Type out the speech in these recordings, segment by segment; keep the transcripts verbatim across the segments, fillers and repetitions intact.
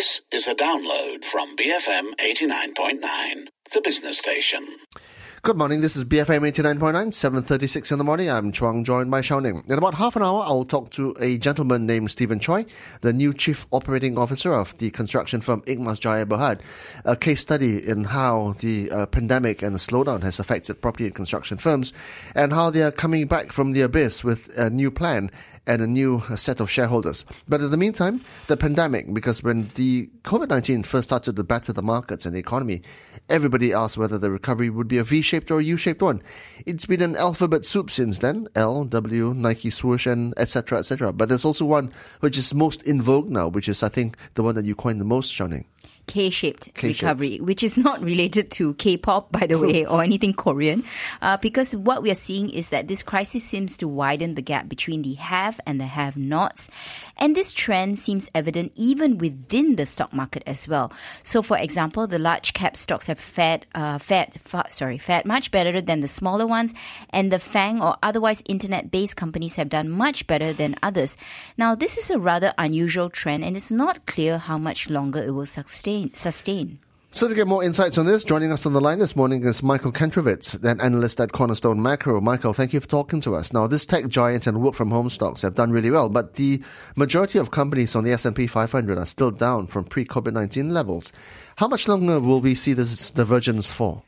This is a download from B F M eighty-nine point nine, the business station. Good morning, this is B F M eighty-nine point nine, seven thirty-six in the morning. I'm Chuang, joined by Xiao Ning. In about half an hour, I'll talk to a gentleman named Stephen Choi, the new Chief Operating Officer of the construction firm Ikhmas Jaya Berhad, a case study in how the uh, pandemic and the slowdown has affected property and construction firms, and how they are coming back from the abyss with a new plan and a new set of shareholders. But in the meantime, the pandemic, because when the COVID nineteen first started to batter the markets and the economy, everybody asked whether the recovery would be a V-shaped or a U-shaped one. It's been an alphabet soup since then, L, W, Nike swoosh, and et cetera, et cetera. But there's also one which is most in vogue now, which is, I think, the one that you coined the most, Xiao Ning. K-shaped, K-shaped recovery, which is not related to K-pop, by the way, or anything Korean, uh, because what we are seeing is that this crisis seems to widen the gap between the have and the have-nots, and this trend seems evident even within the stock market as well. So, for example, the large cap stocks have fared, uh, fared, fa- sorry, fared much better than the smaller ones, and the FANG or otherwise internet-based companies have done much better than others. Now, this is a rather unusual trend, and it's not clear how much longer it will sustain. sustain. So to get more insights on this, joining us on the line this morning is Michael Kentrovitz, an analyst at Cornerstone Macro. Michael, thank you for talking to us. Now, this tech giant and work-from-home stocks have done really well, but the majority of companies on the S and P five hundred are still down from pre-COVID nineteen levels. How much longer will we see this divergence for?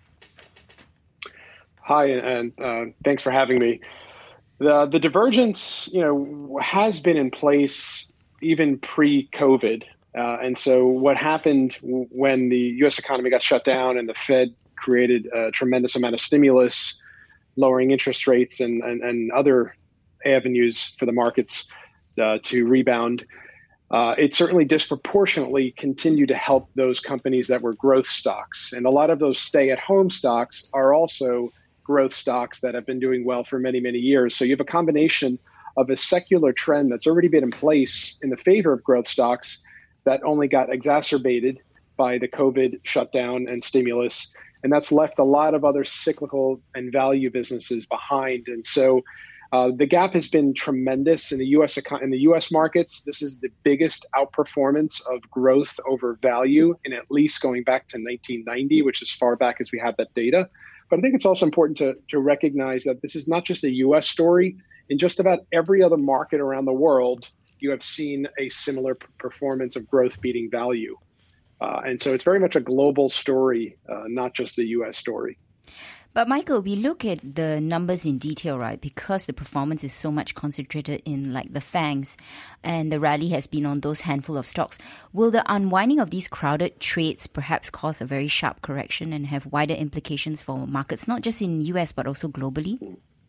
Hi, and uh, thanks for having me. The the divergence, you know, has been in place even pre-COVID. Uh, and so what happened w- when the U S economy got shut down and the Fed created a tremendous amount of stimulus, lowering interest rates and, and, and other avenues for the markets uh, to rebound, uh, it certainly disproportionately continued to help those companies that were growth stocks. And a lot of those stay-at-home stocks are also growth stocks that have been doing well for many, many years. So you have a combination of a secular trend that's already been in place in the favor of growth stocks that only got exacerbated by the COVID shutdown and stimulus. And that's left a lot of other cyclical and value businesses behind. And so uh, the gap has been tremendous in the U S econ- in the U S markets. This is the biggest outperformance of growth over value in at least going back to nineteen ninety, which is as far back as we have that data. But I think it's also important to, to recognize that this is not just a U S story. In just about every other market around the world, you have seen a similar p- performance of growth beating value. Uh, and so it's very much a global story, uh, not just a U S story. But Michael, we look at the numbers in detail, right? Because the performance is so much concentrated in like the FANGs and the rally has been on those handful of stocks. Will the unwinding of these crowded trades perhaps cause a very sharp correction and have wider implications for markets, not just in U S, but also globally?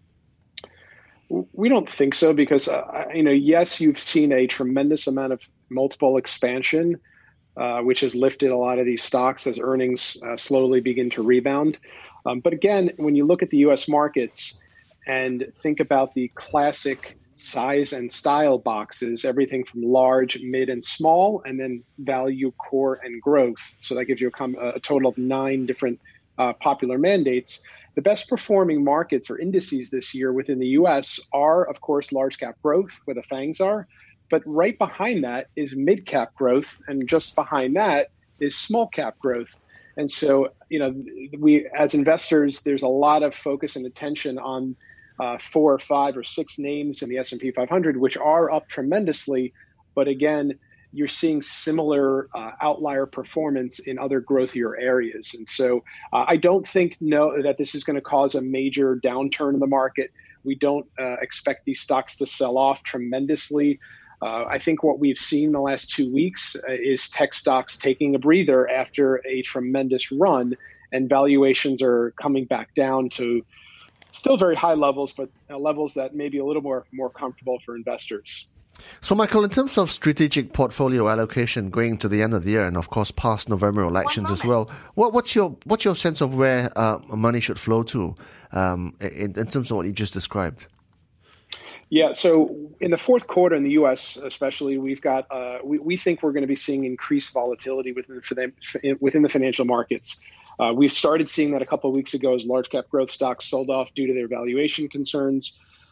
We don't think so because, uh, you know, yes, you've seen a tremendous amount of multiple expansion, uh, which has lifted a lot of these stocks as earnings uh, slowly begin to rebound. Um, but again, when you look at the U S markets and think about the classic size and style boxes, everything from large, mid, and small, and then value, core, and growth. So that gives you a, com- a total of nine different uh, popular mandates. The best performing markets or indices this year within the U S are, of course, large cap growth, where the FANGs are. But right behind that is mid cap growth. And just behind that is small cap growth. And so, you know, we as investors, there's a lot of focus and attention on uh, four or five or six names in the S and P five hundred, which are up tremendously. But again, you're seeing similar uh, outlier performance in other growthier areas. And so uh, I don't think no that this is going to cause a major downturn in the market. We don't uh, expect these stocks to sell off tremendously. Uh, I think what we've seen the last two weeks uh, is tech stocks taking a breather after a tremendous run, and valuations are coming back down to still very high levels, but uh, levels that may be a little more, more comfortable for investors. So, Michael, in terms of strategic portfolio allocation going to the end of the year and, of course, past November elections as well, what, what's your what's your sense of where uh, money should flow to um, in, in terms of what you just described? Yeah, so in the fourth quarter in the U S especially, we've got uh, we, we think we're going to be seeing increased volatility within the, within the financial markets. Uh, we've started seeing that a couple of weeks ago as large cap growth stocks sold off due to their valuation concerns.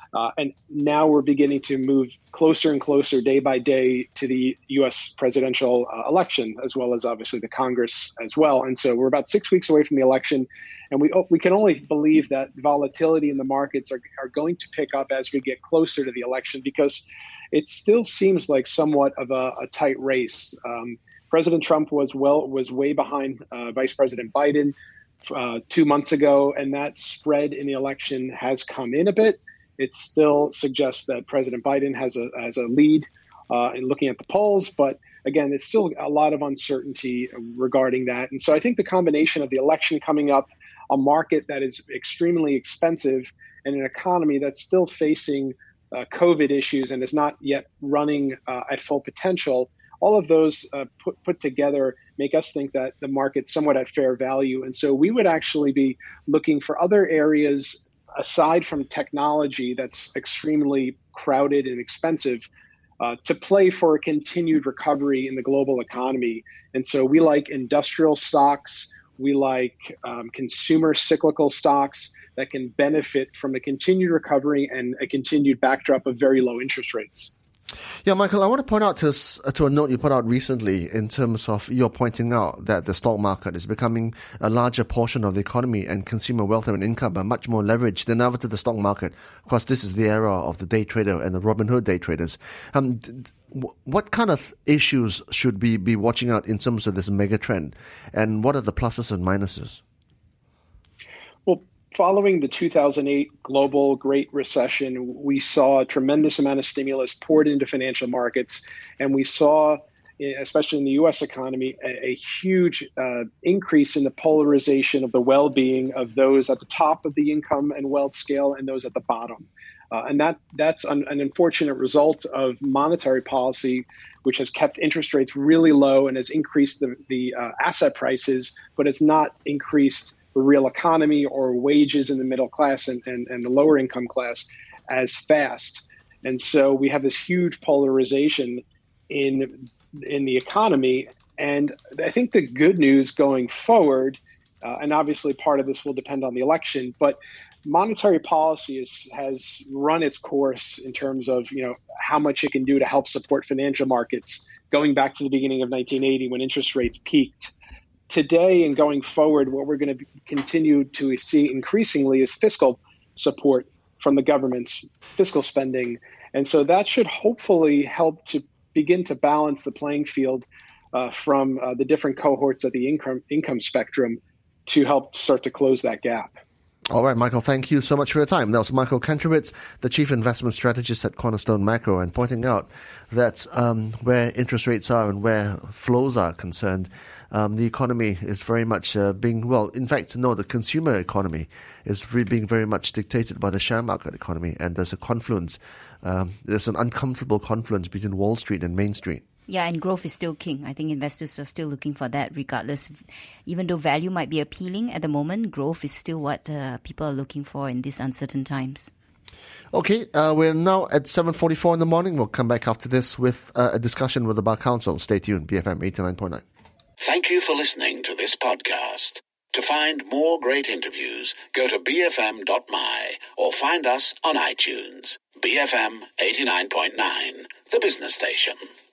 Uh, and now we're beginning to move closer and closer day by day to the U S presidential uh, election, as well as obviously the Congress as well. And so we're about six weeks away from the election. And we we can only believe that volatility in the markets are, are going to pick up as we get closer to the election, because it still seems like somewhat of a, a tight race. Um, President Trump was well was way behind uh, Vice President Biden uh, two months ago, and that spread in the election has come in a bit. It still suggests that President Biden has a has a lead uh, in looking at the polls, but again, it's still a lot of uncertainty regarding that. And so I think the combination of the election coming up, a market that is extremely expensive, and an economy that's still facing uh, COVID issues and is not yet running uh, at full potential, all of those uh, put, put together make us think that the market's somewhat at fair value. And so we would actually be looking for other areas aside from technology that's extremely crowded and expensive uh, to play for a continued recovery in the global economy. And so we like industrial stocks. We like um, consumer cyclical stocks that can benefit from a continued recovery and a continued backdrop of very low interest rates. Yeah, Michael, I want to point out to us, to a note you put out recently in terms of you're pointing out that the stock market is becoming a larger portion of the economy, and consumer wealth and income are much more leveraged than ever to the stock market. Of course, this is the era of the day trader and the Robinhood day traders. Um, what kind of issues should we be watching out in terms of this mega trend, and what are the pluses and minuses? Well, following the two thousand eight global Great Recession, we saw a tremendous amount of stimulus poured into financial markets, and we saw, especially in the U S economy, a, a huge uh, increase in the polarization of the well-being of those at the top of the income and wealth scale and those at the bottom. Uh, and that that's an, an unfortunate result of monetary policy, which has kept interest rates really low and has increased the, the uh, asset prices, but has not increased the real economy or wages in the middle class and, and, and the lower income class as fast. And so we have this huge polarization in in the economy. And I think the good news going forward, uh, and obviously part of this will depend on the election, but monetary policy is, has run its course in terms of, you know, how much it can do to help support financial markets, going back to the beginning of nineteen eighty when interest rates peaked. Today and going forward, what we're going to continue to see increasingly is fiscal support from the government's fiscal spending. And so that should hopefully help to begin to balance the playing field uh, from uh, the different cohorts of the income income spectrum to help start to close that gap. All right, Michael, thank you so much for your time. That was Michael Kantrowitz, the Chief Investment Strategist at Cornerstone Macro, and pointing out that um, where interest rates are and where flows are concerned, um, the economy is very much uh, being, well, in fact, no, the consumer economy is re- being very much dictated by the share market economy, and there's a confluence, um, there's an uncomfortable confluence between Wall Street and Main Street. Yeah, and growth is still king. I think investors are still looking for that regardless. Even though value might be appealing at the moment, growth is still what uh, people are looking for in these uncertain times. Okay, uh, we're now at seven forty-four in the morning. We'll come back after this with uh, a discussion with the Bar Council. Stay tuned, B F M eighty-nine point nine. Thank you for listening to this podcast. To find more great interviews, go to b f m dot m y or find us on iTunes. B F M eighty-nine point nine, the business station.